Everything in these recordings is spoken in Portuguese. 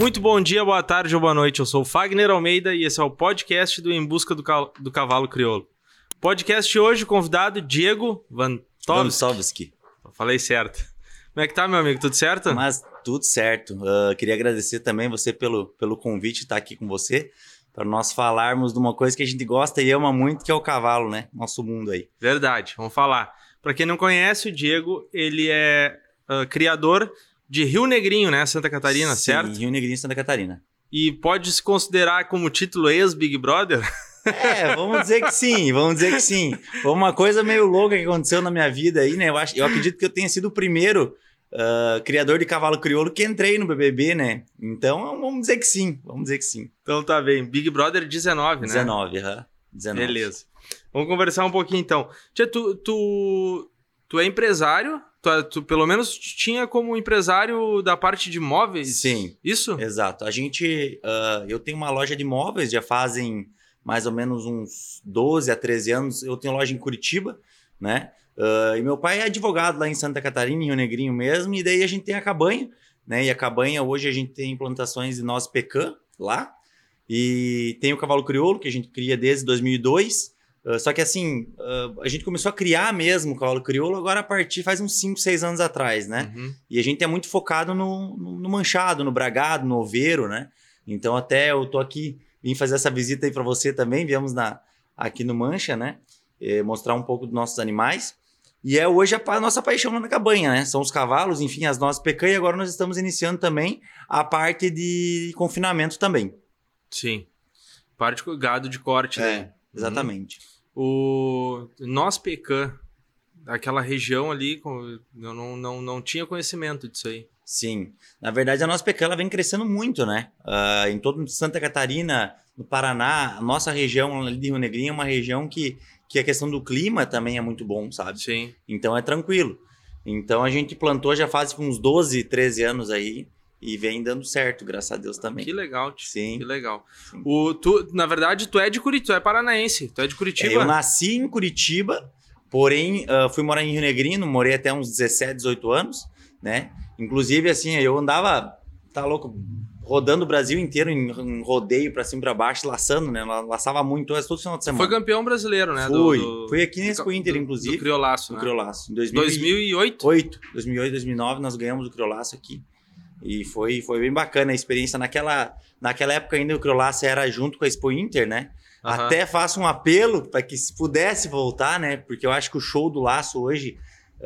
Muito bom dia, boa tarde ou boa noite. Eu sou o Fagner Almeida e esse é o podcast do Em Busca do Cavalo Crioulo. Podcast de hoje, o convidado Diego Vantovski. Falei certo. Como é que tá, meu amigo? Tudo certo? Mas tudo certo. Queria agradecer também você pelo convite de estar aqui com você, para nós falarmos de uma coisa que a gente gosta e ama muito, que é o cavalo, né? Nosso mundo aí. Verdade, vamos falar. Para quem não conhece, o Diego, ele é criador de Rio Negrinho, né? Santa Catarina, Sim, certo? Rio Negrinho, Santa Catarina. E pode se considerar como título ex-Big Brother? Vamos dizer que sim. Foi uma coisa meio louca que aconteceu na minha vida aí, né? Eu acredito que eu tenha sido o primeiro criador de cavalo crioulo que entrei no BBB, né? Então, vamos dizer que sim. Então tá bem. Big Brother 19, né? 19. Beleza. Vamos conversar um pouquinho então. Tia, tu é empresário? Tu pelo menos tinha como empresário da parte de móveis? Sim. Isso? Exato. Eu tenho uma loja de móveis, já fazem mais ou menos uns 12 a 13 anos. Eu tenho loja em Curitiba, né? E meu pai é advogado lá em Santa Catarina, em Rio Negrinho mesmo, e daí a gente tem a cabanha, né? E a cabanha, hoje a gente tem implantações de noz pecan lá, e tem o cavalo crioulo, que a gente cria desde 2002, só que assim, a gente começou a criar mesmo o cavalo crioulo agora a partir, faz uns 5, 6 anos atrás, né? Uhum. E a gente é muito focado no manchado, no bragado, no oveiro, né? Então até eu tô aqui, vim fazer essa visita aí para você também, viemos aqui no Mancha, né? Mostrar um pouco dos nossos animais. E hoje a nossa paixão lá na cabanha, né? São os cavalos, enfim, as nozes pecan, e agora nós estamos iniciando também a parte de confinamento também. Sim. Parte de gado de corte, né? Exatamente. O noz pecan, aquela região ali, eu não tinha conhecimento disso aí. Sim. Na verdade, a nossa pecan ela vem crescendo muito, né? Em todo Santa Catarina, no Paraná, a nossa região ali de Rio Negrinho é uma região que a questão do clima também é muito bom, sabe? Sim. Então é tranquilo. Então a gente plantou já faz uns 12, 13 anos aí e vem dando certo, graças a Deus também. Que legal, tio. Sim. Que legal. Sim. Na verdade, tu é de Curitiba, tu é paranaense, tu é de Curitiba. Eu nasci em Curitiba, porém fui morar em Rio Negrinho, morei até uns 17, 18 anos, né? Inclusive, assim, eu andava, tá louco, rodando o Brasil inteiro em rodeio pra cima e pra baixo, laçando, né? Laçava muito, todo final de semana. Foi campeão brasileiro, né? Fui aqui nesse Expo Inter, inclusive. Do Criolaço, do né? Criolaço. Em 2008? 2008, 2009, nós ganhamos o Criolaço aqui. E foi bem bacana a experiência. Naquela época ainda o Criolaço era junto com a Expo Inter, né? Uhum. Até faço um apelo para que se pudesse voltar, né? Porque eu acho que o show do laço hoje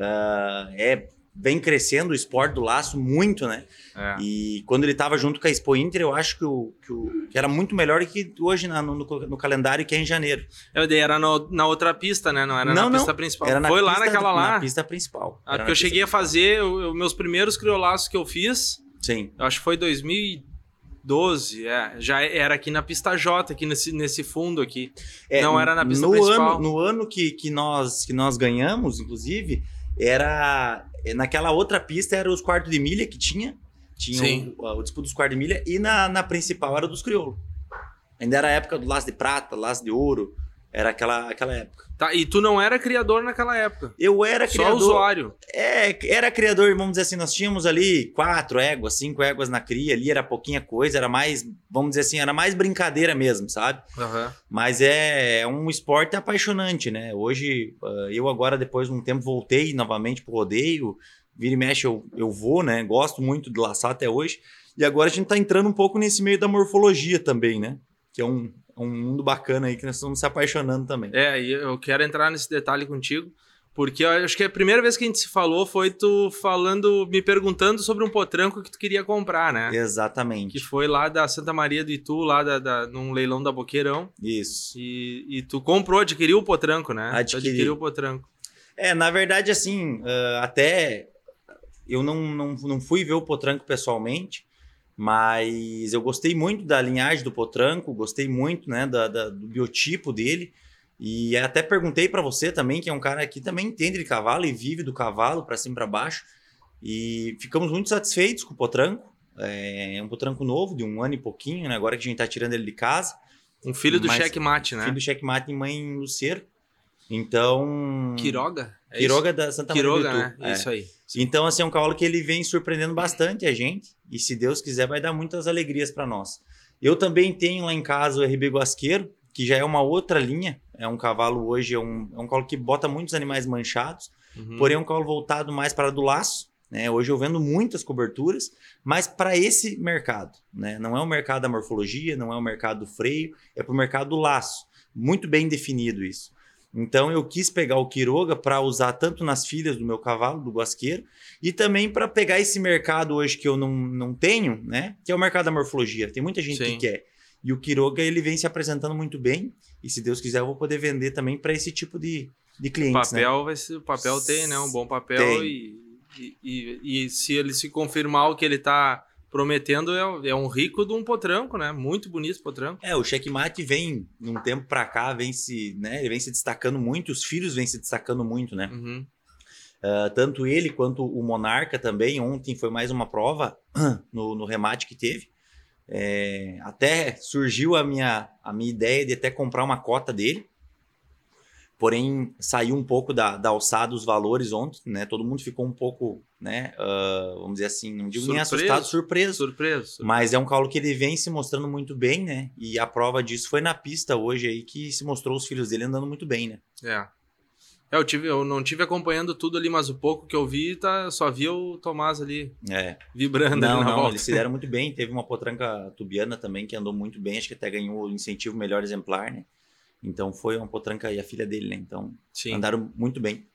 vem crescendo o esporte do laço muito, né? E quando ele estava junto com a Expo Inter, eu acho que era muito melhor que hoje no calendário, que é em janeiro. Era na outra pista, né? Não era na pista principal. Era Foi lá naquela lá? Na pista principal. Porque eu cheguei a fazer os meus primeiros criolaços que eu fiz. Sim. Eu acho que foi 2012, já era aqui na pista J, aqui nesse fundo aqui. Não era na pista principal. No ano que nós ganhamos, inclusive, naquela outra pista era os quartos de milha que tinha o disputa dos quartos de milha, e na principal era dos crioulos. Ainda era a época do laço de prata, laço de ouro, era aquela época. Tá, e tu não era criador naquela época? Eu era criador. Só usuário? Era criador, vamos dizer assim, nós tínhamos ali 4 éguas, 5 éguas na cria, ali era pouquinha coisa, era mais, vamos dizer assim, era mais brincadeira mesmo, sabe? Uhum. Mas é um esporte apaixonante, né? Hoje, eu agora, depois de um tempo, voltei novamente pro rodeio, vira e mexe eu vou, né? Gosto muito de laçar até hoje, e agora a gente tá entrando um pouco nesse meio da morfologia também, né? Que é um mundo bacana aí que nós estamos se apaixonando também. E eu quero entrar nesse detalhe contigo, porque eu acho que a primeira vez que a gente se falou foi tu me perguntando sobre um potranco que tu queria comprar, né? Exatamente. Que foi lá da Santa Maria do Itu, lá num leilão da Boqueirão. Isso. E tu adquiriu o potranco, né? Adquiriu o potranco. Na verdade, assim, até eu não fui ver o potranco pessoalmente, mas eu gostei muito da linhagem do potranco, gostei muito, né, do biotipo dele, e até perguntei para você também, que é um cara que também entende de cavalo e vive do cavalo para cima e para baixo, e ficamos muito satisfeitos com o potranco. É um potranco novo, de 1 ano e pouquinho, né, agora que a gente tá tirando ele de casa. Um filho do Checkmate, né? Filho do Checkmate e mãe Luceiro. Então... Quiroga? Quiroga da Santa Maria do Itu. Né? Isso aí. Então, assim, é um cavalo que ele vem surpreendendo bastante a gente. E se Deus quiser, vai dar muitas alegrias para nós. Eu também tenho lá em casa o RB Guasqueiro, que já é uma outra linha. É um cavalo hoje, é um cavalo que bota muitos animais manchados. Porém, é um cavalo voltado mais para do laço. Né? Hoje eu vendo muitas coberturas, mas para esse mercado. Né? Não é o mercado da morfologia, não é o mercado do freio, é para o mercado do laço. Muito bem definido isso. Então eu quis pegar o Quiroga para usar tanto nas filhas do meu cavalo, do Guasqueiro, e também para pegar esse mercado hoje que eu não tenho, né? Que é o mercado da morfologia. Tem muita gente que quer. E o Quiroga, ele vem se apresentando muito bem, e se Deus quiser eu vou poder vender também para esse tipo de clientes. O papel tem, né? Um bom papel e se ele se confirmar o que ele está prometendo, é um rico de um potranco, né? Muito bonito esse potranco. O Checkmate vem, num tempo pra cá, ele vem se destacando muito, os filhos vêm se destacando muito, né? Tanto ele quanto o Monarca também. Ontem foi mais uma prova no remate que teve. Até surgiu a minha ideia de até comprar uma cota dele. Porém, saiu um pouco da alçada os valores ontem, né? Todo mundo ficou um pouco, né? Vamos dizer assim, não digo nem assustado, surpreso. Mas é um cavalo que ele vem se mostrando muito bem, né? E a prova disso foi na pista hoje aí, que se mostrou os filhos dele andando muito bem, né? Eu não tive acompanhando tudo ali, mas o pouco que eu vi, só vi o Tomás ali vibrando. Não, eles se deram muito bem. Teve uma potranca tubiana também que andou muito bem, acho que até ganhou o incentivo melhor exemplar, né? Então foi uma potranca e a filha dele, né? Então andaram muito bem.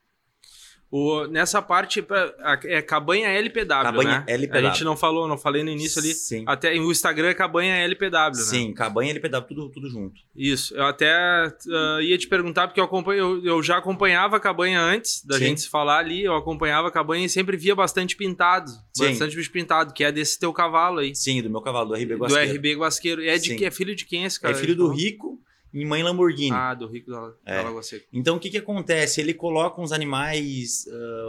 Nessa parte, é Cabanha LPW, né? LPW. A gente não falei no início ali. Sim. Até o Instagram é Cabanha LPW, né? Sim, Cabanha LPW, tudo junto. Isso. Eu até ia te perguntar, porque eu já acompanhava a Cabanha antes da gente se falar ali. Eu acompanhava a Cabanha e sempre via bastante pintado. Bastante bicho pintado, que é desse teu cavalo aí. Sim, do meu cavalo, do RB Guasqueiro. Do RB Guasqueiro. É filho de quem esse cara? É filho do Rico e mãe Lamborghini. Do Rico da Lagoa Seca. Então, o que acontece? Ele coloca uns animais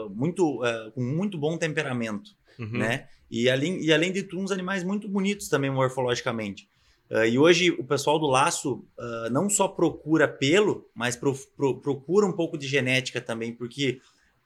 com muito bom temperamento, né? E além de tudo, uns animais muito bonitos também morfologicamente. E hoje, o pessoal do laço não só procura pelo, mas procura um pouco de genética também, porque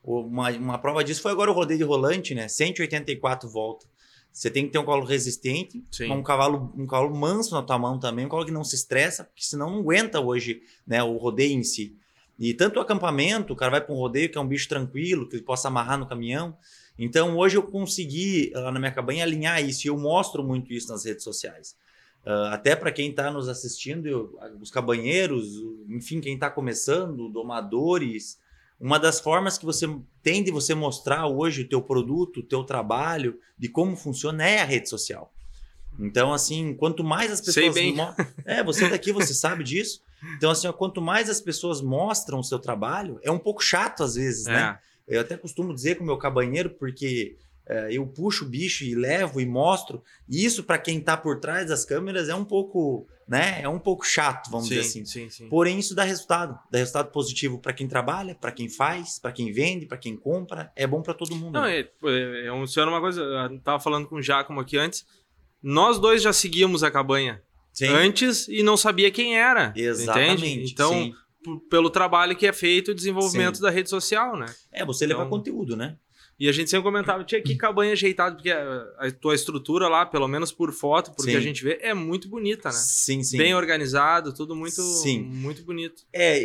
uma prova disso foi agora o rodeio de rolante, né? 184 voltas. Você tem que ter um cavalo resistente, um cavalo manso na tua mão também, um cavalo que não se estressa, porque senão não aguenta hoje, né, o rodeio em si. E tanto o acampamento, o cara vai para um rodeio que é um bicho tranquilo, que ele possa amarrar no caminhão. Então hoje eu consegui, lá na minha cabanha, alinhar isso, e eu mostro muito isso nas redes sociais. Até para quem está nos assistindo, os cabanheiros, enfim, quem está começando, domadores... Uma das formas que você tem de você mostrar hoje o teu produto, o teu trabalho, de como funciona, é a rede social. Então, assim, quanto mais as pessoas... Sei bem. Você daqui, você sabe disso. Então, assim, quanto mais as pessoas mostram o seu trabalho, é um pouco chato às vezes, né? Eu até costumo dizer com o meu cabanheiro, porque eu puxo o bicho e levo e mostro. E isso, para quem está por trás das câmeras, é um pouco... né? É um pouco chato, vamos dizer assim. Sim. Porém, isso dá resultado positivo para quem trabalha, para quem faz, para quem vende, para quem compra. É bom para todo mundo. Não, né? uma coisa, eu tava falando com o Giacomo aqui antes. Nós dois já seguíamos a Cabanha antes e não sabia quem era. Exatamente. Entende? Então, pelo trabalho que é feito, o desenvolvimento da rede social, né? Você leva conteúdo, né? E a gente sempre comentava, tinha que Cabanha ajeitado, porque a tua estrutura lá, pelo menos por foto, porque a gente vê, é muito bonita, né? Sim. Bem organizado, tudo muito bonito.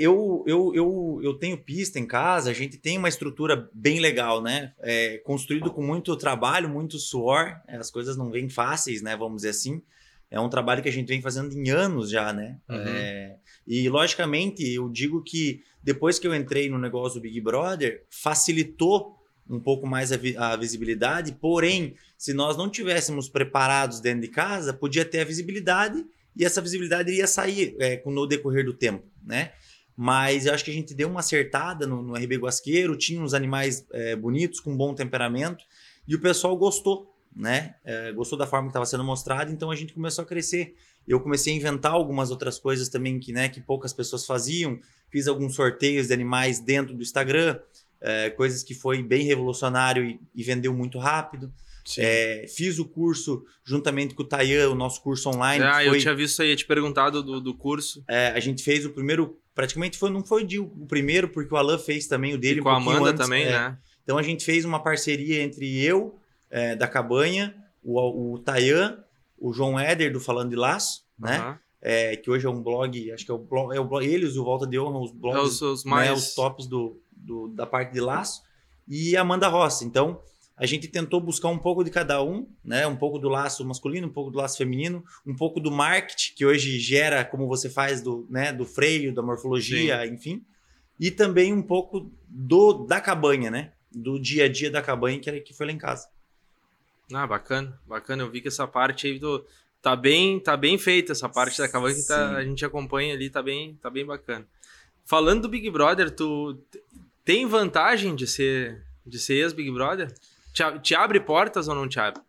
Eu tenho pista em casa, a gente tem uma estrutura bem legal, né? Construído com muito trabalho, muito suor, as coisas não vêm fáceis, né? Vamos dizer assim. É um trabalho que a gente vem fazendo em anos já, né? E, logicamente, eu digo que depois que eu entrei no negócio do Big Brother, facilitou um pouco mais a visibilidade, porém, se nós não tivéssemos preparados dentro de casa, podia ter a visibilidade e essa visibilidade iria sair no decorrer do tempo, né? Mas eu acho que a gente deu uma acertada no RB Guasqueiro, tinha uns animais bonitos, com bom temperamento, e o pessoal gostou, né? Gostou da forma que estava sendo mostrada, então a gente começou a crescer. Eu comecei a inventar algumas outras coisas também que poucas pessoas faziam, fiz alguns sorteios de animais dentro do Instagram, coisas que foi bem revolucionário e vendeu muito rápido. Fiz o curso juntamente com o Tayan, o nosso curso online. Eu tinha visto isso aí, ia te perguntado do curso. A gente fez o primeiro praticamente não foi o primeiro, porque o Alan fez também o dele. E com a Amanda também, né? Então a gente fez uma parceria entre eu, da Cabanha, o Tayan, o João Éder do Falando de Laço, né? Que hoje é um blog, acho que é o blog, eles, o Volta de Honra, os blogs, os mais... né, os tops da parte de laço, e a Amanda Rossi. Então, a gente tentou buscar um pouco de cada um, né? Um pouco do laço masculino, um pouco do laço feminino, um pouco do marketing, que hoje gera, como você faz, do freio, da morfologia, sim, enfim. E também um pouco da Cabanha, né? Do dia a dia da Cabanha, que foi lá em casa. Ah, bacana. Eu vi que essa parte aí tá bem feita, essa parte da Cabanha que a gente acompanha ali, tá bem bacana. Falando do Big Brother, tu tem vantagem de ser ex-Big Brother? Te abre portas ou não te abre?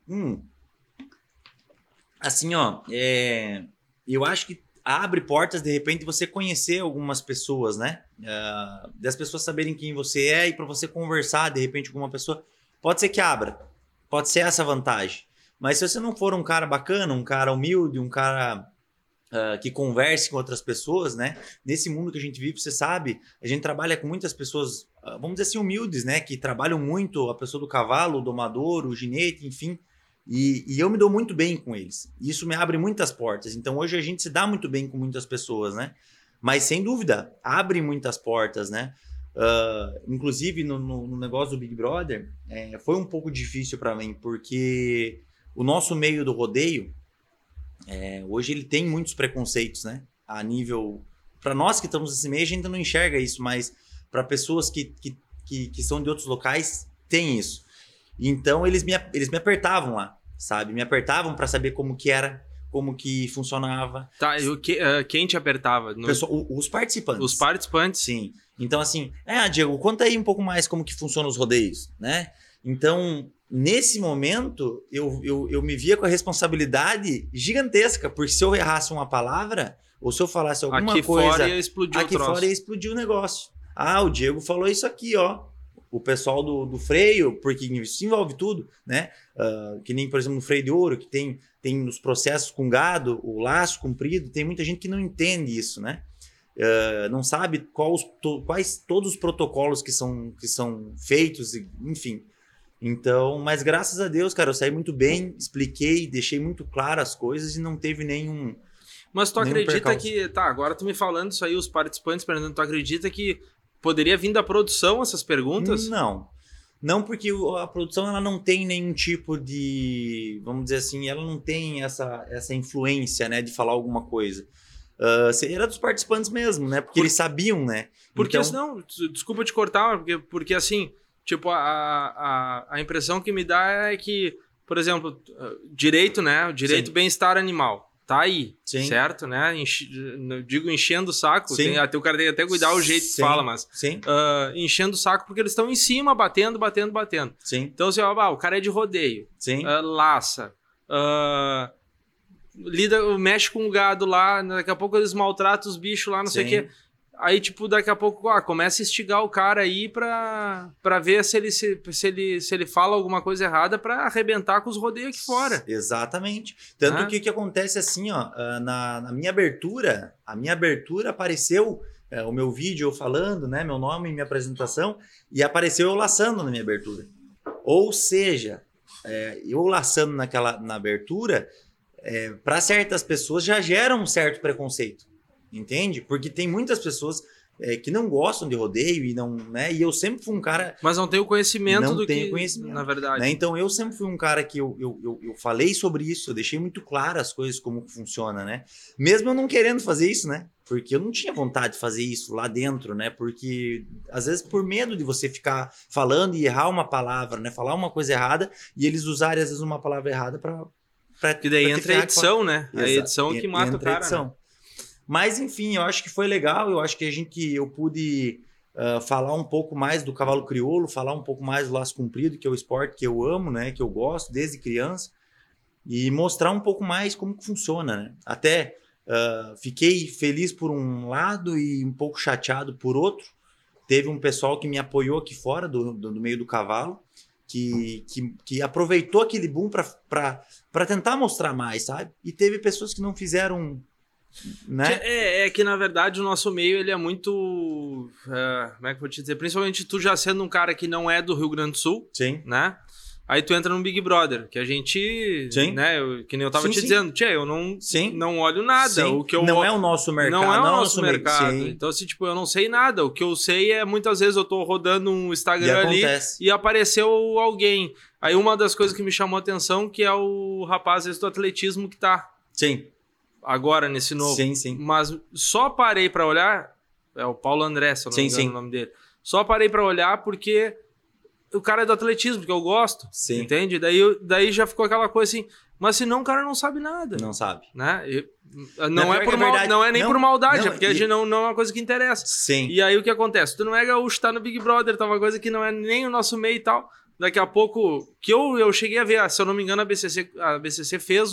Assim, ó, eu acho que abre portas, de repente, você conhecer algumas pessoas, né? Das pessoas saberem quem você é e para você conversar, de repente, com uma pessoa. Pode ser que abra. Pode ser essa vantagem. Mas se você não for um cara bacana, um cara humilde, um cara que converse com outras pessoas, né? Nesse mundo que a gente vive, você sabe, a gente trabalha com muitas pessoas, vamos dizer assim, humildes, né? Que trabalham muito, a pessoa do cavalo, o domador, o ginete, enfim. E eu me dou muito bem com eles. Isso me abre muitas portas. Então, hoje a gente se dá muito bem com muitas pessoas, né? Mas, sem dúvida, abre muitas portas, né? Inclusive, no negócio do Big Brother, foi um pouco difícil para mim, porque o nosso meio do rodeio, hoje ele tem muitos preconceitos, né? A nível... Para nós que estamos nesse meio, a gente não enxerga isso, mas para pessoas que são de outros locais, tem isso. Então, eles me apertavam lá, sabe? Me apertavam para saber como que era, como que funcionava. Tá, e quem te apertava? Pessoal, os participantes. Os participantes? Sim. Então, assim, Diego, conta aí um pouco mais como que funcionam os rodeios, né? Então, nesse momento, eu me via com a responsabilidade gigantesca, porque se eu errasse uma palavra, ou se eu falasse alguma coisa... Fora ia explodir o troço. Fora ia explodir o negócio. O Diego falou isso aqui, ó. O pessoal do freio, porque isso envolve tudo, né? Que nem, por exemplo, no freio de ouro, que tem os processos com gado, o laço comprido, tem muita gente que não entende isso, né? Não sabe quais todos os protocolos que são feitos, enfim. Então, mas graças a Deus, cara, eu saí muito bem, expliquei, deixei muito claro as coisas e não teve nenhum... Mas tu acredita que... Tá, agora tu me falando isso aí, os participantes perguntando, tu acredita que poderia vir da produção essas perguntas? Não, porque a produção ela não tem nenhum tipo de, vamos dizer assim, ela não tem essa influência, né, de falar alguma coisa. Era dos participantes mesmo, né, porque eles sabiam, né. Porque senão, desculpa te cortar, porque assim, tipo, a impressão que me dá é que, por exemplo, direito, né, o direito bem-estar animal. Tá aí, sim, certo, né? Digo enchendo o saco, o cara tem que até cuidar o jeito que fala, mas enchendo o saco porque eles estão em cima, batendo. Sim. Então, assim, o cara é de rodeio, laça, mexe com o gado lá, daqui a pouco eles maltratam os bichos lá, não sei o quê. Aí, tipo, daqui a pouco, começa a instigar o cara aí pra ver se ele fala alguma coisa errada pra arrebentar com os rodeios aqui fora. Exatamente. Tanto que o que acontece assim, ó, na minha abertura, apareceu o meu vídeo eu falando, né, meu nome e minha apresentação, e apareceu eu laçando na minha abertura. Ou seja, eu laçando na abertura, para certas pessoas já gera um certo preconceito. Entende? Porque tem muitas pessoas que não gostam de rodeio e não, né? E eu sempre fui um cara... Mas não tem o conhecimento conhecimento, na verdade. Né? Então, eu sempre fui um cara que eu falei sobre isso, eu deixei muito claro as coisas, como funciona, né? Mesmo eu não querendo fazer isso, né? Porque eu não tinha vontade de fazer isso lá dentro, né? Porque, às vezes, por medo de você ficar falando e errar uma palavra, né? Falar uma coisa errada e eles usarem, às vezes, uma palavra errada para... Que daí entra a edição, né? A edição que mata o cara, né? Mas, enfim, eu acho que foi legal. Eu acho que eu pude falar um pouco mais do cavalo crioulo, falar um pouco mais do laço comprido, que é o esporte que eu amo, né? Que eu gosto desde criança. E mostrar um pouco mais como que funciona, né? Até fiquei feliz por um lado e um pouco chateado por outro. Teve um pessoal que me apoiou aqui fora do meio do cavalo, que aproveitou aquele boom para tentar mostrar mais, sabe? E teve pessoas que não fizeram Né? É que, na verdade, o nosso meio ele é muito... como é que eu vou te dizer? Principalmente tu já sendo um cara que não é do Rio Grande do Sul. Sim. Né? Aí tu entra no Big Brother, que a gente... Sim. Né? Que nem eu tava te dizendo. Tchê, eu não olho nada. Sim. O que eu... Não é o nosso mercado. Não é o nosso mercado. Sim. Então, assim, tipo, eu não sei nada. O que eu sei é, muitas vezes, eu tô rodando um Instagram ali e apareceu alguém. Aí uma das coisas que me chamou a atenção que é o rapaz esse do atletismo que tá... Sim. Agora, nesse novo. Sim. Mas só parei pra olhar... É o Paulo André, se eu não me engano o nome dele. Só parei pra olhar porque o cara é do atletismo, porque eu gosto. Sim. Entende? Daí já ficou aquela coisa assim... Mas senão o cara não sabe nada. Não sabe. Né? Não é nem por maldade, é porque a gente não é uma coisa que interessa. Sim. E aí o que acontece? Tu não é gaúcho, tá no Big Brother, tá uma coisa que não é nem o nosso meio e tal... Daqui a pouco, que eu cheguei a ver, se eu não me engano, a BCC fez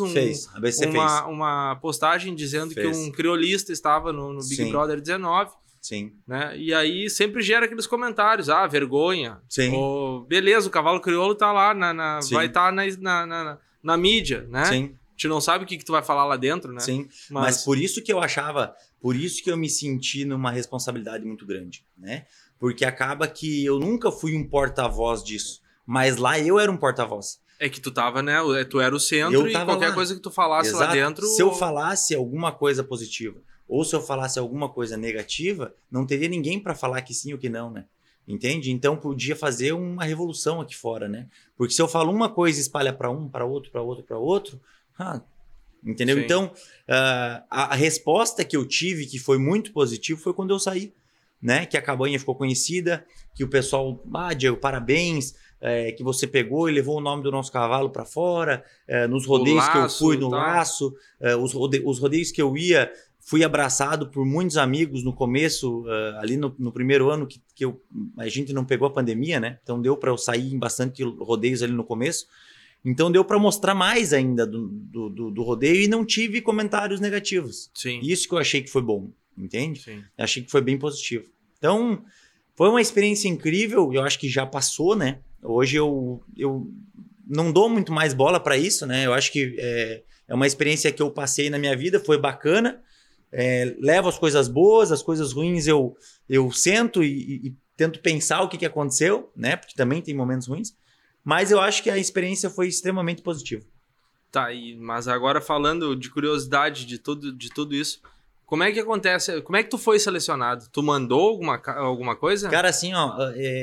uma postagem dizendo que um criolista estava no Big Brother 19. Sim. Né? E aí sempre gera aqueles comentários, vergonha. Sim. Ou, beleza, o cavalo crioulo tá lá, vai estar na mídia, né? Sim. A gente não sabe o que tu vai falar lá dentro, né? Sim, mas por isso que eu me senti numa responsabilidade muito grande, né? Porque acaba que eu nunca fui um porta-voz disso. Mas lá eu era um porta-voz. É que tu tava, né? Tu era o centro e qualquer coisa que tu falasse lá dentro... Se eu falasse alguma coisa positiva ou se eu falasse alguma coisa negativa, não teria ninguém para falar que sim ou que não, né? Entende? Então podia fazer uma revolução aqui fora, né? Porque se eu falo uma coisa e espalha para um, para outro, para outro, para outro... entendeu? Sim. Então, a resposta que eu tive, que foi muito positiva, foi quando eu saí, né? Que a cabanha ficou conhecida, que o pessoal... Diego, parabéns... que você pegou e levou o nome do nosso cavalo para fora, nos rodeios que eu fui, no laço, os rodeios que eu ia, fui abraçado por muitos amigos no começo, ali no primeiro ano que a gente não pegou a pandemia, né? Então deu para eu sair em bastante rodeios ali no começo, então deu para mostrar mais ainda do rodeio e não tive comentários negativos. Sim. Isso que eu achei que foi bom, entende? Sim. Achei que foi bem positivo. Então, foi uma experiência incrível, eu acho que já passou, né? Hoje eu não dou muito mais bola para isso, né? Eu acho que é uma experiência que eu passei na minha vida, foi bacana. Levo as coisas boas, as coisas ruins eu sento e tento pensar o que aconteceu, né? Porque também tem momentos ruins. Mas eu acho que a experiência foi extremamente positiva. Tá, mas agora falando de curiosidade de tudo isso, como é que acontece? Como é que tu foi selecionado? Tu mandou alguma coisa? Cara, assim, ó,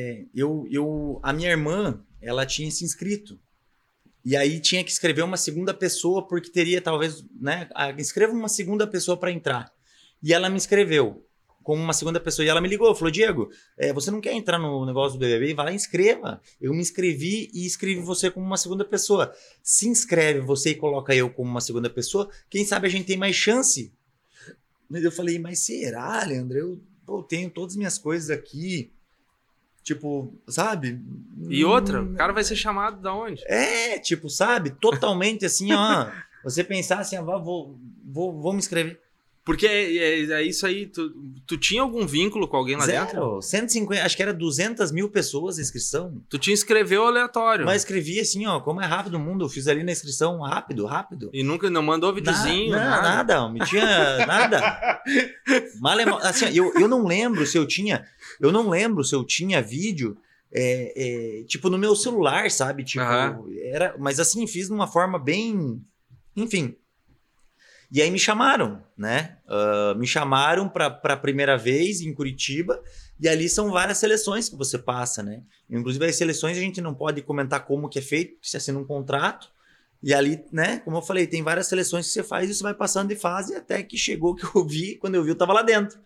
a minha irmã, ela tinha se inscrito. E aí tinha que escrever uma segunda pessoa, porque teria talvez, né? Escreva uma segunda pessoa para entrar. E ela me inscreveu como uma segunda pessoa. E ela me ligou, falou, Diego, você não quer entrar no negócio do BBB? Vai lá e inscreva. Eu me inscrevi e escrevi você como uma segunda pessoa. Se inscreve você e coloca eu como uma segunda pessoa, quem sabe a gente tem mais chance. Mas eu falei, mas será, Leandro? Eu tenho todas as minhas coisas aqui. Tipo, sabe? E outra, o cara vai ser chamado da onde? Tipo, sabe? Totalmente assim, ó. Você pensar assim, vou me inscrever. Porque é isso aí, tu tinha algum vínculo com alguém lá dentro? Zero, 150, acho que era 200 mil pessoas a inscrição. Tu te inscreveu aleatório. Mas escrevi assim, ó, como é rápido o mundo, eu fiz ali na inscrição rápido. E nunca não mandou videozinho? Nada, não tinha nada. Assim, eu não lembro se eu tinha vídeo, tipo, no meu celular, sabe? Tipo, mas assim, fiz de uma forma bem, enfim... E aí me chamaram, né? Me chamaram para a primeira vez em Curitiba e ali são várias seleções que você passa, né? Inclusive as seleções a gente não pode comentar como que é feito, porque você assina um contrato e ali, né? Como eu falei, tem várias seleções que você faz e você vai passando de fase até que chegou que eu vi, quando eu vi eu tava lá dentro.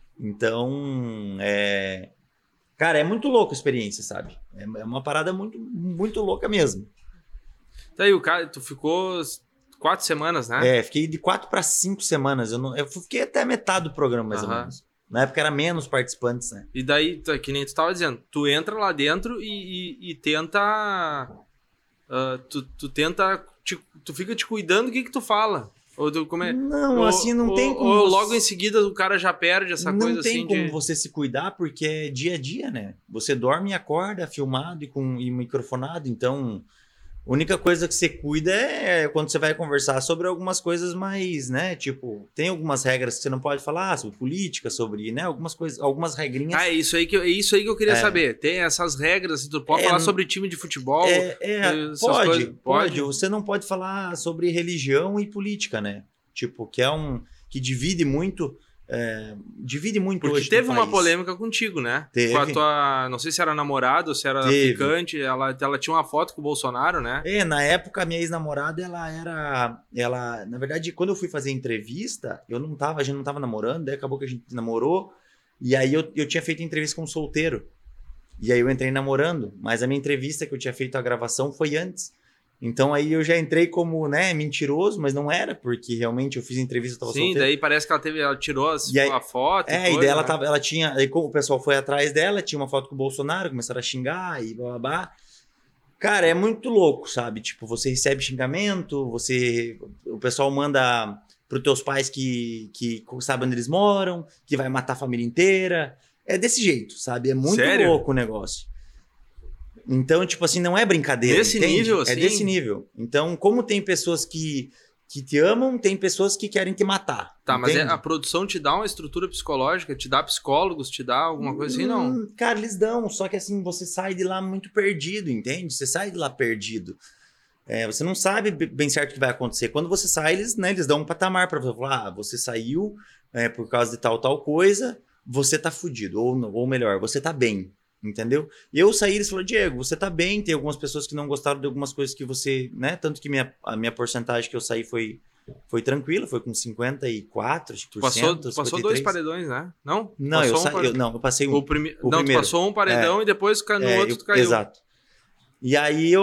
Então, cara, é muito louco a experiência, sabe? É uma parada muito, muito louca mesmo. Tá aí, o cara, tu ficou... 4 semanas, né? Fiquei de 4 para 5 semanas. Eu fiquei até metade do programa, mais ou menos. Na época era menos participantes, né? E daí, que nem tu tava dizendo, tu entra lá dentro e tenta... Tu fica te cuidando do que tu fala. Ou não tem como... Ou logo em seguida o cara já perde essa coisa assim. Não tem como você se cuidar, porque é dia a dia, né? Você dorme e acorda filmado e microfonado, então... A única coisa que você cuida é quando você vai conversar sobre algumas coisas mais, né? Tipo, tem algumas regras que você não pode falar sobre política, sobre, né? Algumas coisas, algumas regrinhas. É isso aí que eu queria saber. Tem essas regras, tu pode falar sobre time de futebol? Pode. Você não pode falar sobre religião e política, né? Tipo, que é que divide muito. Porque hoje teve uma polêmica contigo, né? Teve. Com a tua, não sei se era namorada ou se era ficante, ela tinha uma foto com o Bolsonaro, né? Na época a minha ex-namorada, ela, na verdade, quando eu fui fazer entrevista, a gente não tava namorando, daí acabou que a gente namorou, e aí eu tinha feito entrevista como solteiro, e aí eu entrei namorando, mas a minha entrevista que eu tinha feito a gravação foi antes. Então aí eu já entrei como, né, mentiroso, mas não era, porque realmente eu fiz entrevista, eu tava solteiro. Sim, daí parece que ela tirou a foto. E daí ela tinha. Aí como o pessoal foi atrás dela, tinha uma foto com o Bolsonaro, começaram a xingar e blá blá blá. Cara, é muito louco, sabe? Tipo, você recebe xingamento, o pessoal manda pros teus pais que sabem onde eles moram, que vai matar a família inteira. É desse jeito, sabe? É muito louco o negócio. Então, tipo assim, não é brincadeira. Desse nível, assim? É desse nível. Então, como tem pessoas que te amam, tem pessoas que querem te matar. Tá, entende? Mas a produção te dá uma estrutura psicológica? Te dá psicólogos? Te dá alguma coisa assim, não? Cara, eles dão. Só que assim, você sai de lá muito perdido, entende? Você sai de lá perdido. Você não sabe bem certo o que vai acontecer. Quando você sai, eles dão um patamar pra você falar, você saiu por causa de tal coisa, você tá fudido. Ou melhor, você tá bem. Entendeu? E eu saí e eles falaram, Diego, você tá bem, tem algumas pessoas que não gostaram de algumas coisas que você, né? Tanto que a minha porcentagem que eu saí foi tranquila, foi com 54%. Passou 2 paredões, né? Não? Não, eu passei um. Não, primeiro. Tu passou um paredão e depois no outro tu caiu. Exato. E aí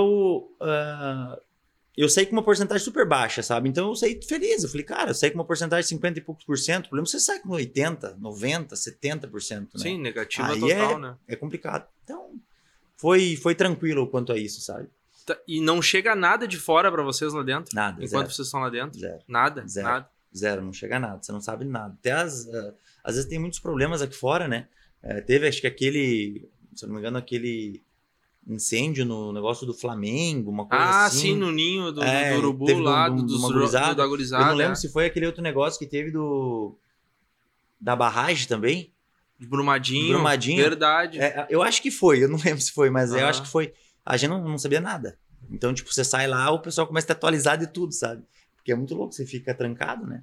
eu saí com uma porcentagem super baixa, sabe? Então eu saí feliz. Eu falei, cara, eu saí com uma porcentagem de 50 e poucos %. O problema é você sai com 80%, 90%, 70%. Né? Sim, negativa total, né? É complicado. Então, foi tranquilo quanto a isso, sabe? E não chega nada de fora pra vocês lá dentro? Nada. Enquanto vocês estão lá dentro? Zero. Nada? Zero, não chega nada. Você não sabe nada. Até às vezes tem muitos problemas aqui fora, né? Teve, acho que se eu não me engano, aquele incêndio no negócio do Flamengo, uma coisa assim. Sim, no ninho do urubu lá, da gurizada. Eu não lembro se foi aquele outro negócio que teve da barragem também. De Brumadinho. Verdade. Eu acho que foi, eu não lembro se foi, mas eu acho que foi. A gente não sabia nada. Então, tipo, você sai lá, o pessoal começa a te atualizar de tudo, sabe? Porque é muito louco, você fica trancado, né?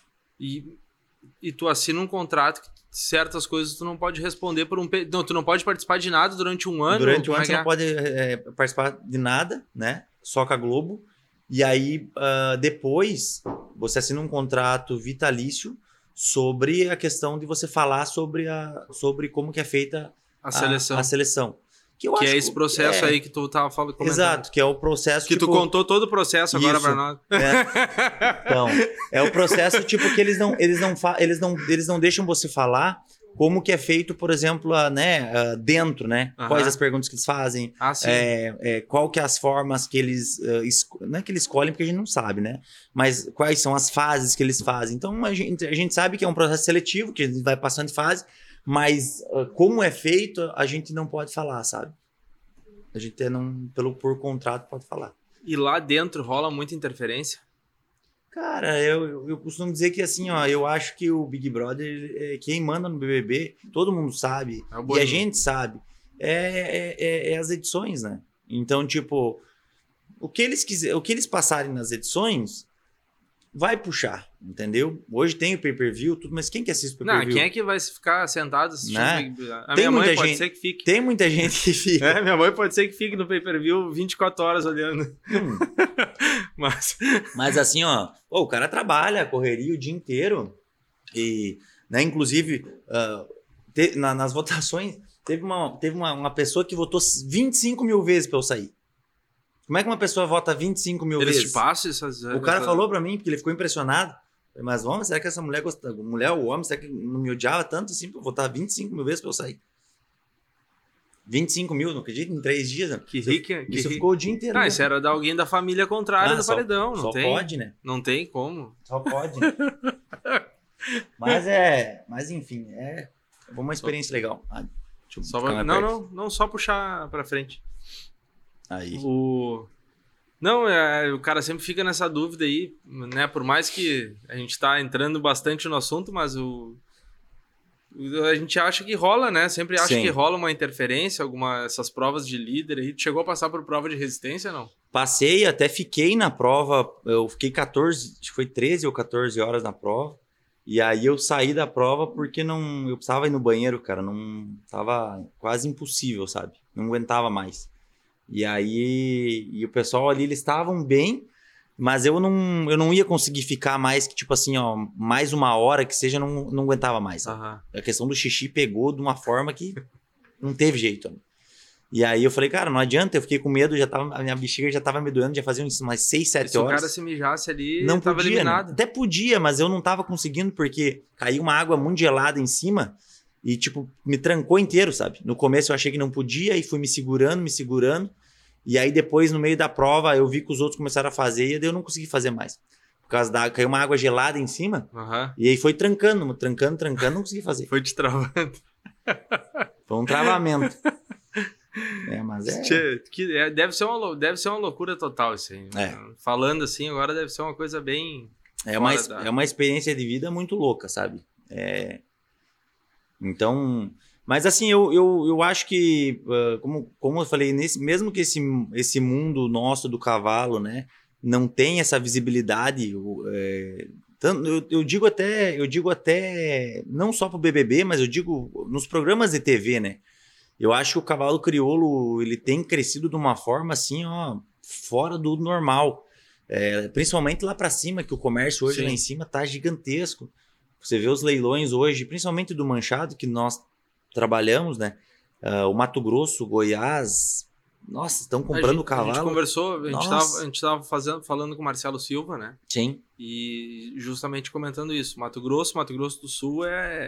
E tu assina um contrato que certas coisas tu não pode responder por Não, tu não pode participar de nada durante um ano. Durante um ano você não pode participar de nada, né? Só com a Globo. E aí, depois, você assina um contrato vitalício sobre a questão de você falar sobre como que é feita a seleção. Que é esse processo aí que tu tava falando. Exato, que é o processo... Que tu contou todo o processo agora pra nós. Então, é o processo tipo que eles não deixam você falar como que é feito, por exemplo, dentro, né? Quais as perguntas que eles fazem, qual que é as formas que eles... não é que eles escolhem porque a gente não sabe, né? Mas quais são as fases que eles fazem. Então, a gente sabe que é um processo seletivo, que a gente vai passando de fase, mas como é feito, a gente não pode falar, sabe? A gente por contrato pode falar. E lá dentro rola muita interferência? Cara, eu costumo dizer que assim, eu acho que o Big Brother, quem manda no BBB, todo mundo sabe, e a gente sabe, é as edições, né? Então, tipo, o que eles passarem nas edições vai puxar, entendeu? Hoje tem o pay-per-view, tudo, mas quem que assiste o pay-per-view? Não, quem é que vai ficar sentado assistindo? Né? Minha mãe pode ser que fique. Tem muita gente que fica. Minha mãe pode ser que fique no pay-per-view 24 horas olhando. Mas assim, o cara trabalha, correria o dia inteiro. E, né, inclusive, nas votações, teve uma pessoa que votou 25 mil vezes pra eu sair. Como é que uma pessoa vota 25 mil vezes? Eles te passam essas... O cara falou pra mim, porque ele ficou impressionado. Mas, será que essa mulher gostava? Mulher ou homem, será que não me odiava tanto assim pra votar 25 mil vezes pra eu sair? 25 mil, não acredito, em 3 dias. Que rica. Isso ficou o dia inteiro. Isso era de alguém da família contrária do paredão. Não só tem, pode, né? Não tem como. Só pode. Mas enfim, foi uma experiência legal. Não, só puxar pra frente. Aí. Não, o cara sempre fica nessa dúvida aí, né? Por mais que a gente tá entrando bastante no assunto, mas a gente acha que rola, né? Sempre acha que rola uma interferência, essas provas de líder aí. Tu chegou a passar por prova de resistência, não? Passei, até fiquei na prova, eu fiquei 14, acho que foi 13 ou 14 horas na prova. E aí eu saí da prova porque eu precisava ir no banheiro, cara, tava quase impossível, sabe? Não aguentava mais. E aí, o pessoal ali, eles estavam bem, mas eu não ia conseguir ficar mais que, tipo assim, ó, mais uma hora que seja, não aguentava mais. A questão do xixi pegou de uma forma que não teve jeito. E aí eu falei, cara, não adianta, eu fiquei com medo, a minha bexiga já tava me doendo, já fazia umas 6, 7 horas. Se o cara se mijasse ali, não tava podia, eliminado. Né? Até podia, mas eu não tava conseguindo porque caiu uma água muito gelada em cima e, tipo, me trancou inteiro, sabe? No começo eu achei que não podia e fui me segurando. E aí depois, no meio da prova, eu vi que os outros começaram a fazer e eu não consegui fazer mais. Por causa caiu uma água gelada em cima e aí foi trancando, não consegui fazer. Foi te travando. Foi um travamento. Mas deve ser uma loucura total isso aí. Falando assim, agora deve ser uma coisa bem... É uma experiência de vida muito louca, sabe? Então... Mas assim, eu acho que, como eu falei, mesmo que esse mundo nosso do cavalo, né, não tem essa visibilidade, eu digo até, não só para o BBB, mas eu digo nos programas de TV, né? Eu acho que o cavalo crioulo, ele tem crescido de uma forma assim, ó, fora do normal. Principalmente lá para cima, que o comércio hoje lá em cima tá gigantesco. Você vê os leilões hoje, principalmente do manchado, que nós trabalhamos, né? O Mato Grosso, Goiás, nossa, estão comprando cavalo. A gente conversou, a gente tava falando com o Marcelo Silva, né? Sim. E justamente comentando isso. Mato Grosso do Sul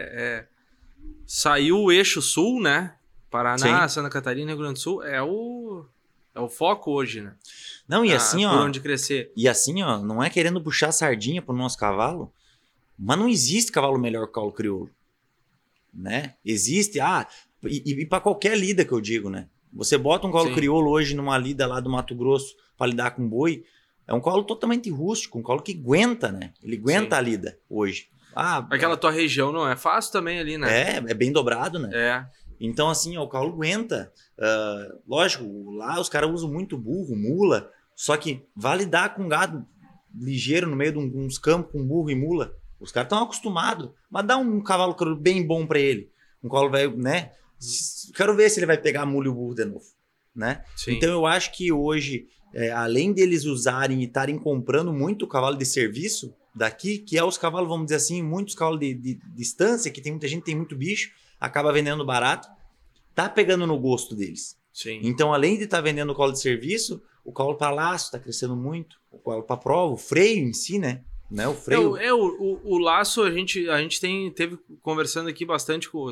saiu o eixo sul, né? Paraná, Santa Catarina, Rio Grande do Sul, é o foco hoje, né? Não, e assim, ó... Por onde crescer. E assim, ó, não é querendo puxar sardinha pro nosso cavalo, mas não existe cavalo melhor que o cavalo crioulo. Né? Existe, e para qualquer lida que eu digo, né? Você bota um cavalo crioulo hoje numa lida lá do Mato Grosso para lidar com boi, é um cavalo totalmente rústico, um cavalo que aguenta, né? Ele aguenta a lida hoje. Aquela tua região não é fácil também ali, né? É bem dobrado, né? Então, assim, o cavalo aguenta. Lógico, lá os caras usam muito burro, mula, só que vai lidar com gado ligeiro no meio de uns campos com burro e mula. Os caras estão acostumados, mas dá um cavalo bem bom para ele. Um cavalo velho, né? Quero ver se ele vai pegar a mula e o burro de novo, né? Então eu acho que hoje, além deles usarem e estarem comprando muito cavalo de serviço daqui, que é os cavalos, vamos dizer assim, muitos cavalos de distância, que tem muita gente, tem muito bicho, acaba vendendo barato, tá pegando no gosto deles. Então, além de estar vendendo o cavalo de serviço, o cavalo para laço está crescendo muito, o cavalo para prova, o freio em si, né? O freio. O laço, a gente teve conversando aqui bastante com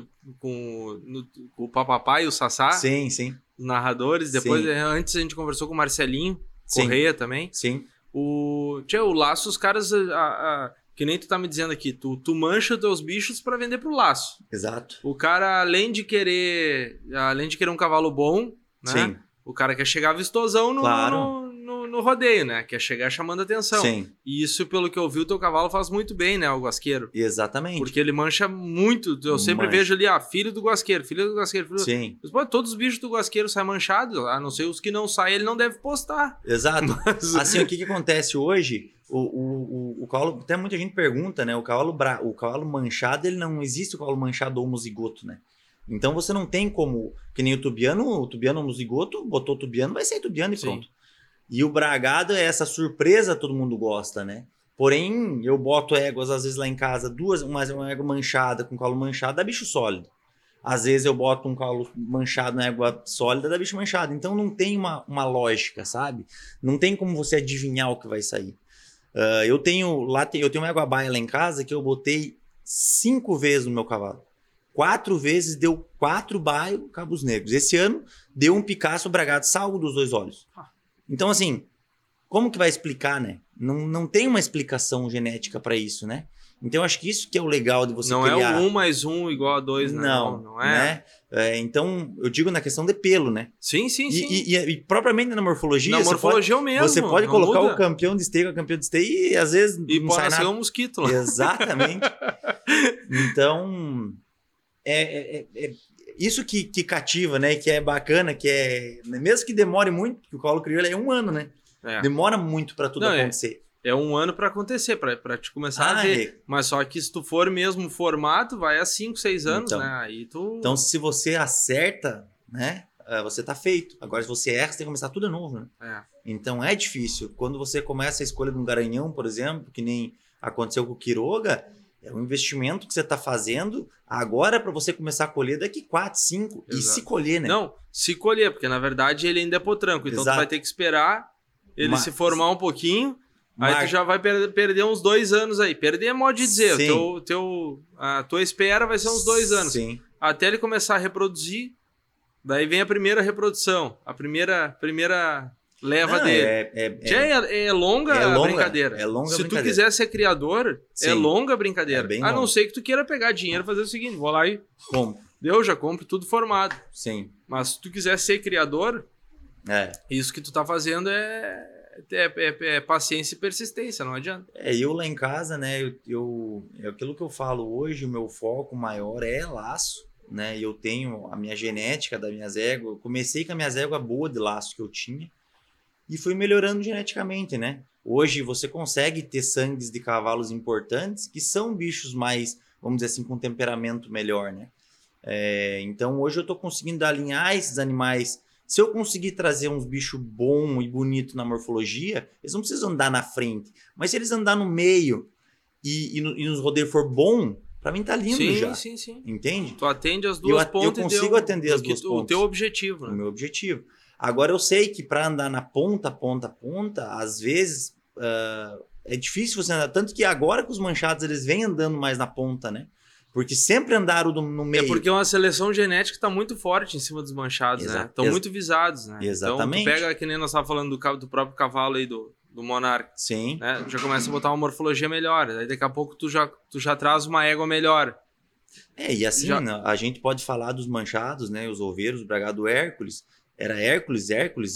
o Papapá e o Sassá. Sim. Os narradores. Depois, antes a gente conversou com o Marcelinho Correia também. Sim. O laço, os caras, que nem tu tá me dizendo aqui, tu mancha os teus bichos para vender pro laço. Exato. O cara, além de querer um cavalo bom, né? O cara quer chegar vistosão no rodeio, né? Quer chegar chamando atenção. E isso, pelo que eu vi, o teu cavalo faz muito bem, né? O guasqueiro. Exatamente. Porque ele mancha muito. Eu sempre vejo ali, filho do guasqueiro. Sim. Todos os bichos do guasqueiro saem manchados, a não ser os que não saem, ele não deve postar. Exato. Mas... Assim, o que acontece hoje? O cavalo, até muita gente pergunta, né? O cavalo manchado, ele não existe o cavalo manchado homozigoto, né? Então você não tem como, que nem o tubiano homozigoto, botou o tubiano, vai sair tubiano e pronto. E o bragado é essa surpresa, todo mundo gosta, né? Porém, eu boto éguas, às vezes lá em casa, uma égua manchada com cavalo manchado, dá bicho sólido. Às vezes eu boto um cavalo manchado na égua sólida, dá bicho manchado. Então não tem uma lógica, sabe? Não tem como você adivinhar o que vai sair. Eu tenho uma égua baia lá em casa que eu botei 5 vezes no meu cavalo. 4 vezes deu 4 baios cabos negros. Esse ano deu um Picasso bragado salvo dos 2 olhos. Então, assim, como que vai explicar, né? Não tem uma explicação genética para isso, né? Então, eu acho que isso que é o legal de você não criar. Não é o 1 mais 1 igual a 2, né? Não é. Né? Então, eu digo na questão de pelo, né? Sim. E propriamente na morfologia... Na morfologia mesmo. Você pode colocar o campeão de esteio, o campeão de esteio e às vezes e não pode sai nascer nada. um mosquito lá. Exatamente. Então, isso que cativa, né? Que é bacana, que é... Mesmo que demore muito, porque o cavalo crioulo é 1 ano, né? Demora muito para tudo acontecer. É 1 ano para acontecer, para te começar a ver. Mas só que se tu for mesmo formado, vai a 5, 6 anos, então, né? Aí tu... Então, se você acerta, né? Você tá feito. Agora, se você erra, você tem que começar tudo de novo, né? Então, é difícil. Quando você começa a escolha de um garanhão, por exemplo, que nem aconteceu com o Quiroga, é um investimento que você tá fazendo agora para você começar a colher daqui 4, 5 e se colher, né? Não, se colher, porque na verdade ele ainda é potranco. Então, tu vai ter que esperar ele se formar um pouquinho... Aí tu já vai perder uns 2 anos aí. Perder é modo de dizer. A tua espera vai ser uns 2 anos. Sim. Até ele começar a reproduzir. Daí vem a primeira reprodução. A primeira leva dele. É longa a brincadeira. É longa Se tu quiser ser criador, é longa a brincadeira. A não ser que tu queira pegar dinheiro e fazer o seguinte. Vou lá e compro. Já compro tudo formado. Sim. Mas se tu quiser ser criador, isso que tu tá fazendo é paciência e persistência, não adianta. Eu lá em casa, né, é aquilo que eu falo hoje, o meu foco maior é laço, né, e eu tenho a minha genética das minhas éguas, eu comecei com a minhas éguas boa de laço que eu tinha, e fui melhorando geneticamente, né. Hoje você consegue ter sangues de cavalos importantes, que são bichos mais, vamos dizer assim, com temperamento melhor, né. Então hoje eu tô conseguindo alinhar esses animais. Se eu conseguir trazer uns bichos bons e bonitos na morfologia, eles não precisam andar na frente. Mas se eles andar no meio e nos rodeios for bom, pra mim tá lindo já. Sim. Entende? Tu atende as duas pontas. Eu consigo atender as duas pontas. O teu objetivo, né? O meu objetivo. Agora eu sei que pra andar na ponta, às vezes é difícil você andar. Tanto que agora que os manchados eles vêm andando mais na ponta, né? Porque sempre andaram no meio. É porque uma seleção genética está muito forte em cima dos manchados, né? Estão muito visados, né? Exatamente. Então, tu pega, que nem nós estávamos falando do próprio cavalo aí, do Monarca. Sim. Né? Já começa a botar uma morfologia melhor. Aí daqui a pouco tu já traz uma égua melhor. E assim, a gente pode falar dos manchados, né? Os oveiros, o bragado Hércules. Era Hércules,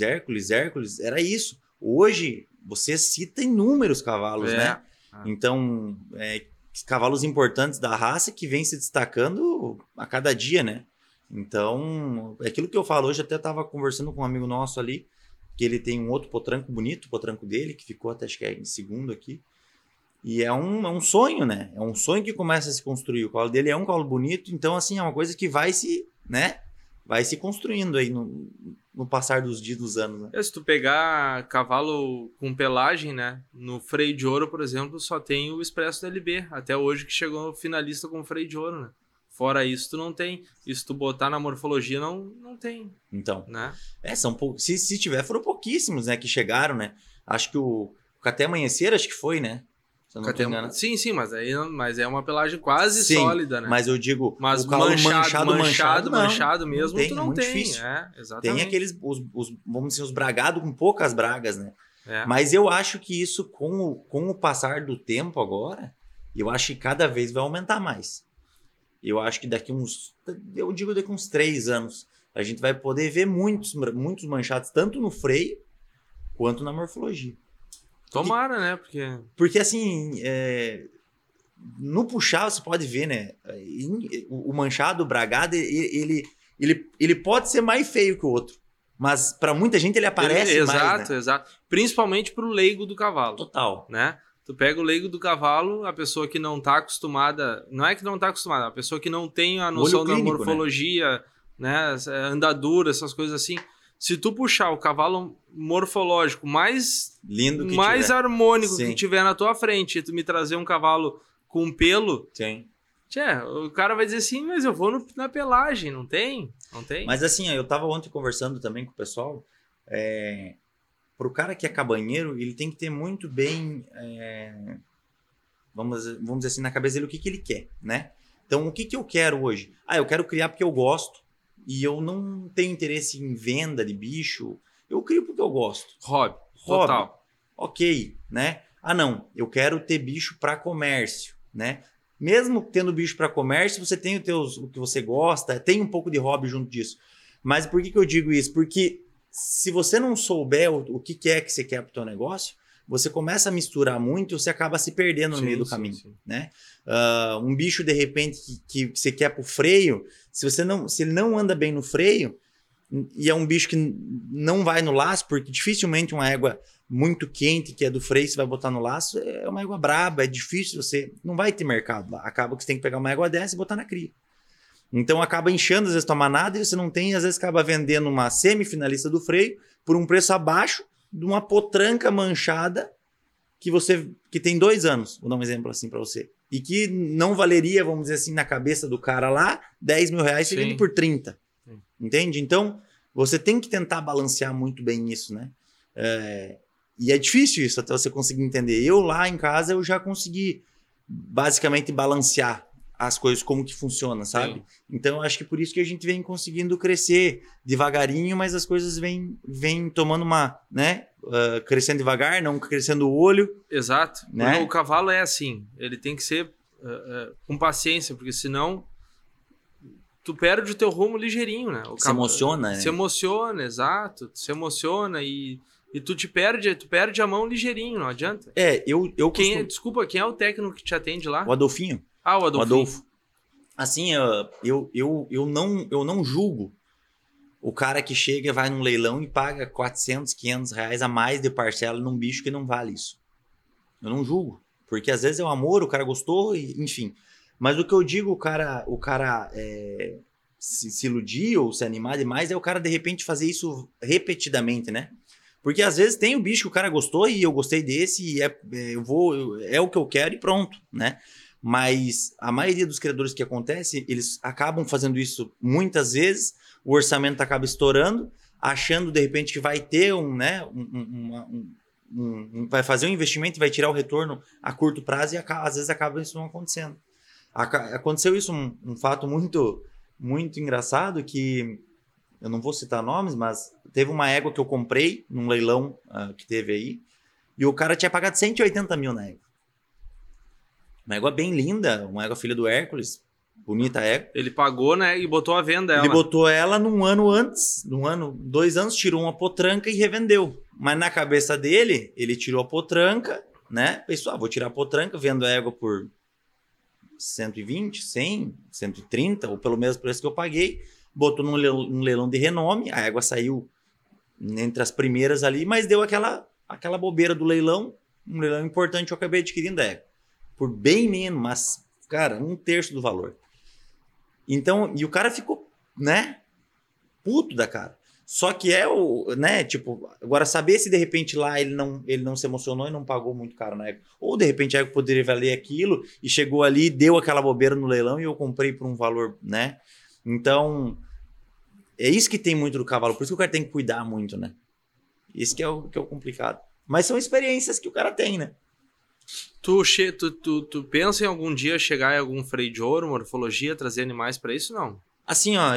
era isso. Hoje, você cita inúmeros cavalos, né? Então, cavalos importantes da raça que vem se destacando a cada dia, né? Então, é aquilo que eu falo. Hoje até estava conversando com um amigo nosso ali, que ele tem um outro potranco bonito, o potranco dele, que ficou até, acho que em segundo aqui. E é um sonho, né? É um sonho que começa a se construir. O cavalo dele é um cavalo bonito, então, assim, é uma coisa que vai se, né? Vai se construindo aí no passar dos dias, dos anos, né? Se tu pegar cavalo com pelagem, né? No freio de ouro, por exemplo, só tem o Expresso da LB. Até hoje que chegou finalista com freio de ouro, né? Fora isso, tu não tem. E se tu botar na morfologia, não tem. Então. Né? São poucos. Se tiver, foram pouquíssimos, né? Que chegaram, né? Acho que o Até Amanhecer, acho que foi, né? Se eu não tô enganado. Sim, mas é uma pelagem quase sólida, né? Mas eu digo, mas o cavalo manchado mesmo, não tem, tu não muito tem. Difícil. Exatamente. Tem aqueles, vamos dizer, os bragados com poucas bragas, né? É. Mas eu acho que isso, com o passar do tempo agora, eu acho que cada vez vai aumentar mais. Eu acho que daqui uns 3 anos, a gente vai poder ver muitos manchados, tanto no freio, quanto na morfologia. Tomara, né? Porque assim, no puxar você pode ver, né? O manchado, o bragado, ele pode ser mais feio que o outro. Mas para muita gente ele aparece mais, né? Exato. Principalmente pro leigo do cavalo. Total. Né? Tu pega o leigo do cavalo, a pessoa que não tá acostumada... Não é que não tá acostumada, a pessoa que não tem a noção clínico, da morfologia, né? Andadura, essas coisas assim... Se tu puxar o cavalo morfológico mais lindo que mais tiver. Harmônico Sim. que tiver na tua frente, e tu me trazer um cavalo com pelo, Sim. O cara vai dizer assim, mas eu vou na pelagem, não tem? Mas assim, eu tava ontem conversando também com o pessoal, pro cara que é cabanheiro, ele tem que ter muito bem, vamos dizer assim, na cabeça dele o que ele quer, né? Então, o que eu quero hoje? Eu quero criar porque eu gosto, e eu não tenho interesse em venda de bicho. Eu crio porque eu gosto. Hobby. Total. Ok, né? Não. Eu quero ter bicho para comércio. né? Mesmo tendo bicho para comércio, você tem o que você gosta, tem um pouco de hobby junto disso. Mas por que eu digo isso? Porque se você não souber o que é que você quer para o teu negócio, você começa a misturar muito e você acaba se perdendo no meio do caminho, né? Um bicho, de repente, que você quer para o freio, se ele não anda bem no freio, e é um bicho que não vai no laço, porque dificilmente uma égua muito quente, que é do freio, você vai botar no laço, é uma égua braba, é difícil, você não vai ter mercado lá. Acaba que você tem que pegar uma égua dessa e botar na cria. Então acaba inchando às vezes tua manada e você não tem, às vezes acaba vendendo uma semifinalista do freio por um preço abaixo de uma potranca manchada que tem 2 anos, vou dar um exemplo assim para você, e que não valeria, vamos dizer assim, na cabeça do cara lá, 10 mil reais, você vende por 30. Entende? Então, você tem que tentar balancear muito bem isso, né? E é difícil isso, até você conseguir entender. Eu lá em casa, eu já consegui basicamente balancear as coisas, como que funciona, sabe? Sim. Então, eu acho que por isso que a gente vem conseguindo crescer devagarinho, mas as coisas vêm tomando né? Crescendo devagar, não crescendo o olho. Exato. Né? O cavalo é assim, ele tem que ser com paciência, porque senão tu perde o teu rumo ligeirinho, né? Se emociona, né? Se emociona, exato. Se emociona e tu perde a mão ligeirinho, não adianta. Desculpa, quem é o técnico que te atende lá? O Adolfinho. O Adolfo. Assim, eu não julgo o cara que chega, vai num leilão e paga 400, 500 reais a mais de parcela num bicho que não vale isso. Eu não julgo. Porque às vezes é o amor, o cara gostou, enfim. Mas o que eu digo, o cara se iludir ou se animar demais é o cara de repente fazer isso repetidamente, né? Porque às vezes tem o bicho que o cara gostou e eu gostei desse e é o que eu quero e pronto, né? Mas a maioria dos criadores que acontece, eles acabam fazendo isso muitas vezes, o orçamento acaba estourando, achando de repente que vai ter vai fazer um investimento e vai tirar o retorno a curto prazo e às vezes acaba isso não acontecendo. Aconteceu isso, um fato muito, muito engraçado, que eu não vou citar nomes, mas teve uma égua que eu comprei num leilão que teve aí, e o cara tinha pagado 180 mil na égua. Uma égua bem linda, uma égua filha do Hércules, bonita égua. Ele pagou, né, e botou à venda ela. Ele botou ela 2 anos, tirou uma potranca e revendeu. Mas na cabeça dele, ele tirou a potranca, né? Pensou, vou tirar a potranca, vendo a égua por 120, 100, 130, ou pelo mesmo preço que eu paguei. Botou num leilão de renome, a égua saiu entre as primeiras ali, mas deu aquela bobeira do leilão, um leilão importante, eu acabei adquirindo a égua. Por bem menos, mas, cara, 1/3 do valor. Então, e o cara ficou, né, puto da cara. Só que né, tipo, agora saber se de repente lá ele não se emocionou e não pagou muito caro na égua. Ou de repente a égua poderia valer aquilo e chegou ali, deu aquela bobeira no leilão e eu comprei por um valor, né? Então, é isso que tem muito do cavalo. Por isso que o cara tem que cuidar muito, né? Isso que é o complicado. Mas são experiências que o cara tem, né? Tu pensa em algum dia chegar em algum freio de ouro, morfologia, trazer animais para isso? Não. Assim, ó,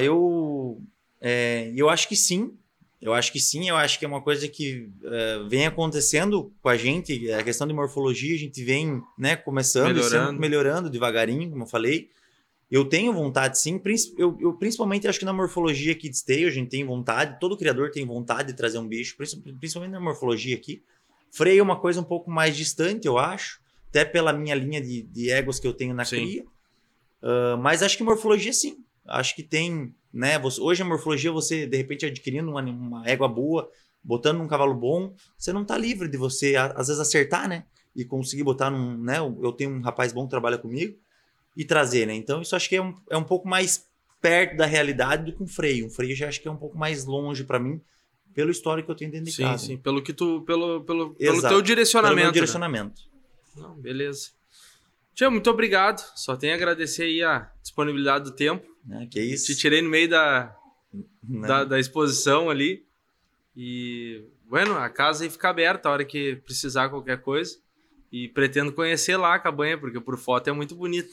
eu acho que sim. Eu acho que é uma coisa que vem acontecendo com a gente. A questão de morfologia, a gente vem, né, começando e melhorando devagarinho, como eu falei. Eu tenho vontade, sim. Eu principalmente acho que na morfologia aqui de esteio, a gente tem vontade. Todo criador tem vontade de trazer um bicho, principalmente na morfologia aqui. Freio é uma coisa um pouco mais distante, eu acho. Até pela minha linha de éguas que eu tenho na cria. Mas acho que morfologia, sim. Acho que tem, né? Hoje a morfologia, você, de repente, adquirindo uma égua boa, botando num cavalo bom, você não tá livre de você, às vezes, acertar, né? E conseguir botar né? Eu tenho um rapaz bom que trabalha comigo e trazer, né? Então, isso acho que é um pouco mais perto da realidade do que um freio. Um freio já acho que é um pouco mais longe para mim, pelo histórico que eu tenho dentro de casa. Sim, pelo teu direcionamento. Pelo meu direcionamento. Né? Não, beleza. Tia, muito obrigado. Só tenho a agradecer aí a disponibilidade do tempo. Que isso. Te tirei no meio da exposição ali. E, bueno, a casa aí fica aberta a hora que precisar qualquer coisa. E pretendo conhecer lá a cabanha, porque por foto é muito bonito.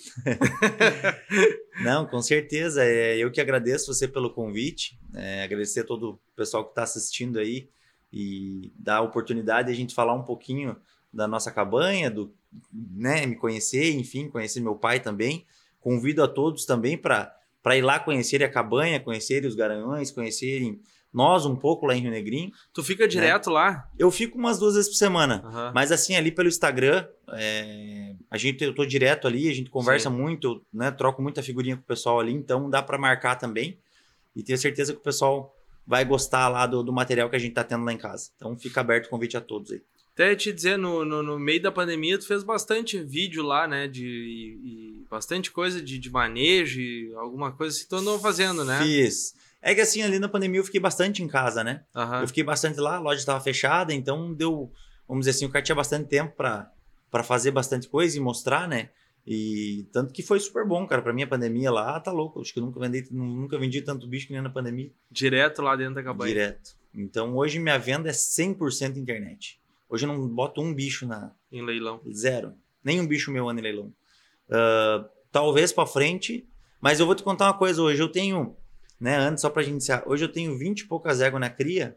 Não, com certeza. Eu que agradeço você pelo convite. Agradecer a todo o pessoal que está assistindo aí. E dar a oportunidade de a gente falar um pouquinho da nossa cabanha, né, me conhecer, enfim, conhecer meu pai também. Convido a todos também para ir lá conhecerem a cabanha, conhecerem os Garanhões, conhecerem nós um pouco lá em Rio Negrinho. Tu fica direto, né, lá? Eu fico umas 2 vezes por semana, mas assim, ali pelo Instagram, eu tô direto ali, a gente conversa muito, né, troco muita figurinha com o pessoal ali, então dá para marcar também e tenho certeza que o pessoal vai gostar lá do material que a gente tá tendo lá em casa. Então fica aberto o convite a todos aí. Até te dizer, no meio da pandemia, tu fez bastante vídeo lá, né? Bastante coisa de manejo, alguma coisa que tu andou fazendo, né? Fiz. É que assim, ali na pandemia eu fiquei bastante em casa, né? Eu fiquei bastante lá, a loja estava fechada, então deu, vamos dizer assim, o cara tinha bastante tempo para fazer bastante coisa e mostrar, né? E tanto que foi super bom, cara. Pra mim a pandemia lá, tá louco. Acho que eu nunca vendi tanto bicho que nem na pandemia. Direto lá dentro da cabanha. Direto. Então hoje minha venda é 100% internet. Hoje eu não boto um bicho em leilão. 0. Nenhum bicho meu anda em leilão. Talvez pra frente, mas eu vou te contar uma coisa. Hoje eu tenho, né, antes só pra gente iniciar, hoje eu tenho 20 e poucas éguas na cria.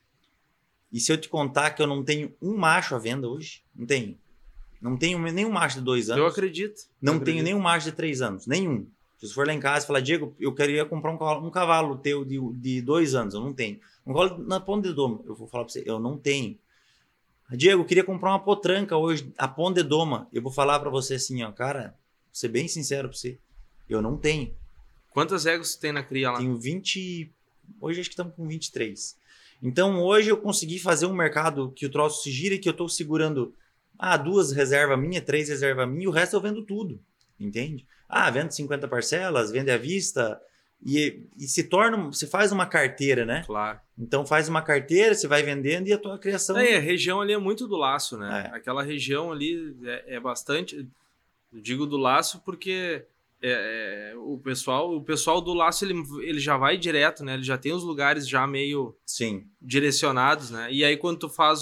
E se eu te contar que eu não tenho um macho à venda hoje, não tenho. Não tenho nenhum macho de 2 anos. Eu acredito. Não tenho nenhum macho de 3 anos. Nenhum. Se você for lá em casa e falar, Diego, eu queria comprar um cavalo teu de 2 anos. Eu não tenho. Um cavalo na ponta de doma. Eu vou falar pra você, eu não tenho. Diego, eu queria comprar uma potranca hoje, a ponta de doma. Eu vou falar pra você assim, ó, cara, vou ser bem sincero pra você. Eu não tenho. Quantas éguas você tem na cria lá? Tenho 20. Hoje acho que estamos com 23. Então hoje eu consegui fazer um mercado que o troço se gira e que eu tô segurando 2 reservas minhas, 3 reservas minhas, e o resto eu vendo tudo, entende? Vendo 50 parcelas, vende à vista e se faz uma carteira, né? Claro. Então faz uma carteira, você vai vendendo e a tua criação... A região ali é muito do laço, né? Aquela região ali é bastante... Eu digo do laço porque o pessoal do laço ele já vai direto, né? Ele já tem os lugares já meio direcionados, né? E aí quando tu faz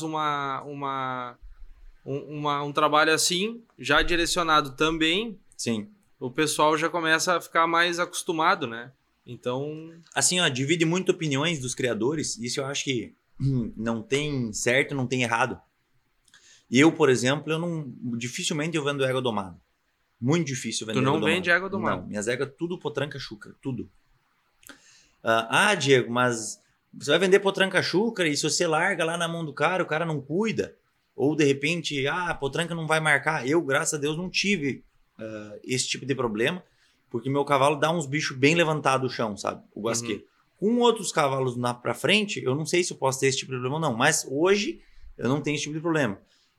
um trabalho assim, já direcionado também, o pessoal já começa a ficar mais acostumado, né? Então... Assim, ó, divide muito opiniões dos criadores, isso eu acho que não tem certo, não tem errado. Eu, por exemplo, dificilmente eu vendo égua domada. Muito difícil vender égua domada. Tu não vende égua domada? Não, minhas éguas tudo potranca chúcara, tudo. Diego, mas você vai vender potranca chúcara e se você larga lá na mão do cara, o cara não cuida. Ou de repente, a potranca não vai marcar. Eu, graças a Deus, não tive esse tipo de problema, porque meu cavalo dá uns bichos bem levantados do chão, sabe? O guasqueiro. Com outros cavalos pra frente, eu não sei se eu posso ter esse tipo de problema ou não, mas hoje eu não tenho esse tipo de problema.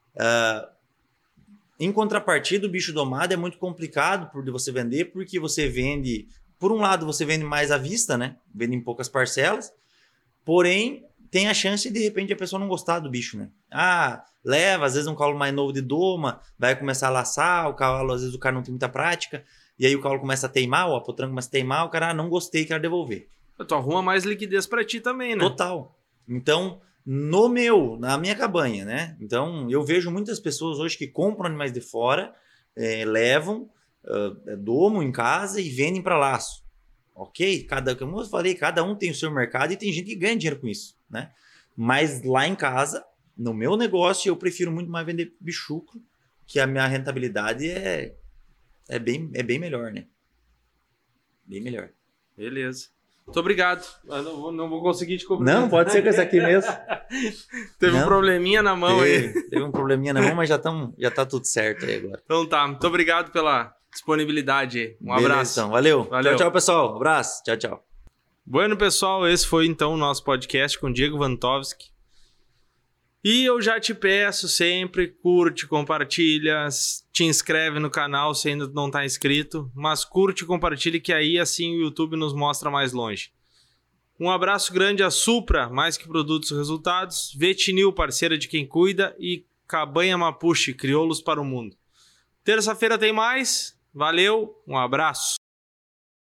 Em contrapartida, o bicho domado é muito complicado de você vender, porque você vende... Por um lado, você vende mais à vista, né? Vende em poucas parcelas, porém... tem a chance de repente a pessoa não gostar do bicho, né? Leva, às vezes um cavalo mais novo de doma, vai começar a laçar, o cavalo, às vezes o cara não tem muita prática, e aí o cavalo começa a teimar, ou a potranca começa a teimar, o cara, não gostei, quero devolver. Tu arruma mais liquidez pra ti também, né? Total. Então, na minha cabanha, né? Então, eu vejo muitas pessoas hoje que compram animais de fora, levam, domam em casa e vendem para laço. Ok? Como eu falei, cada um tem o seu mercado e tem gente que ganha dinheiro com isso, né? Mas lá em casa, no meu negócio, eu prefiro muito mais vender bichucro, que a minha rentabilidade é bem melhor, né? Bem melhor. Beleza. Muito obrigado. Eu não vou conseguir te cobrar. Não, pode ser com essa aqui mesmo. Teve um probleminha na mão aí. Teve um probleminha na mão, mas já tá tudo certo aí agora. Então tá, muito obrigado pela disponibilidade aí. Um abraço. Então, valeu. Tchau, pessoal. Um abraço. Tchau. Bueno, pessoal, esse foi então o nosso podcast com o Diego Vantovski. E eu já te peço sempre, curte, compartilha, te inscreve no canal se ainda não está inscrito, mas curte e compartilha que aí assim o YouTube nos mostra mais longe. Um abraço grande a Supra, mais que produtos e resultados, Vetinil, parceira de quem cuida, e Cabanha Mapuche, crioulos para o mundo. Terça-feira tem mais, valeu, um abraço.